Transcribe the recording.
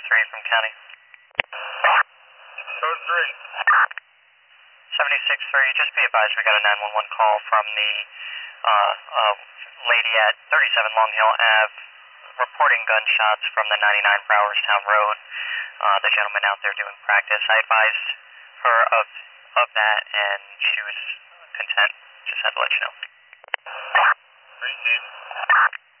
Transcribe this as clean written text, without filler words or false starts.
3 from County. Code 3. 76-3, just be advised we got a 911 call from the lady at 37 Long Hill Ave reporting gunshots from the 99 Browerstown Road. The gentleman out there doing practice. I advised her of that and she was content. Just had to let you know. Appreciate it.